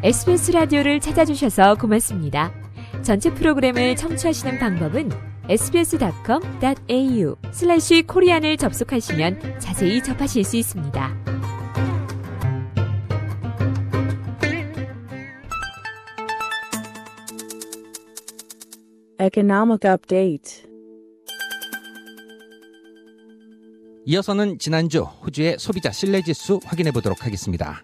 SBS 라디오를 찾아주셔서 고맙습니다. 전체 프로그램을 청취하시는 방법은 sbs.com.au/korean을 접속하시면 자세히 접하실 수 있습니다. Economic Update. 이어서는 지난주 호주의 소비자 신뢰지수 확인해 보도록 하겠습니다.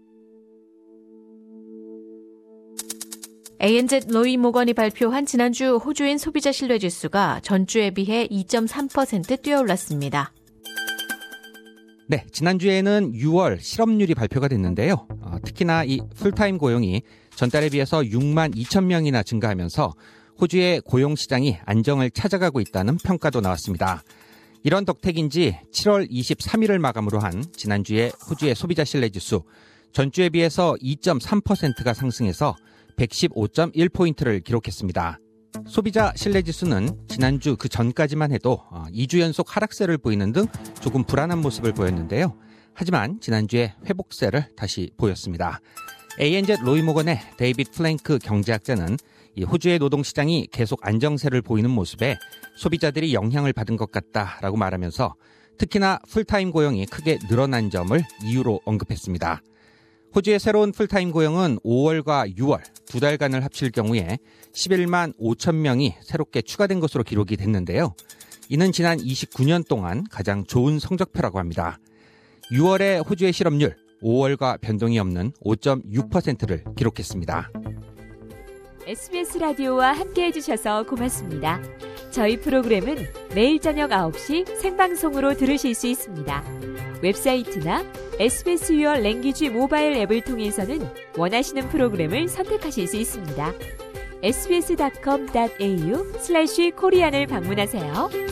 ANZ 로이 모건이 발표한 지난주 호주인 소비자 신뢰지수가 전주에 비해 2.3% 뛰어올랐습니다. 네, 지난주에는 6월 실업률이 발표가 됐는데요. 특히나 이 풀타임 고용이 전달에 비해서 6만 2천 명이나 증가하면서 호주의 고용시장이 안정을 찾아가고 있다는 평가도 나왔습니다. 이런 덕택인지 7월 23일을 마감으로 한 지난주의 호주의 소비자 신뢰지수, 전주에 비해서 2.3%가 상승해서 115.1포인트를 기록했습니다. 소비자 신뢰지수는 지난주 그 전까지만 해도 2주 연속 하락세를 보이는 등 조금 불안한 모습을 보였는데요. 하지만 지난주에 회복세를 다시 보였습니다. ANZ 로이 모건의 데이빗 플랭크 경제학자는 이 호주의 노동시장이 계속 안정세를 보이는 모습에 소비자들이 영향을 받은 것 같다라고 말하면서 특히나 풀타임 고용이 크게 늘어난 점을 이유로 언급했습니다. 호주의 새로운 풀타임 고용은 5월과 6월 두 달간을 합칠 경우에 11만 5천 명이 새롭게 추가된 것으로 기록이 됐는데요. 이는 지난 29년 동안 가장 좋은 성적표라고 합니다. 6월의 호주의 실업률 5월과 변동이 없는 5.6%를 기록했습니다. SBS 라디오와 함께해 주셔서 고맙습니다. 저희 프로그램은 매일 저녁 9시 생방송으로 들으실 수 있습니다. 웹사이트나 SBS Your Language 모바일 앱을 통해서는 원하시는 프로그램을 선택하실 수 있습니다. sbs.com.au/korean을 방문하세요.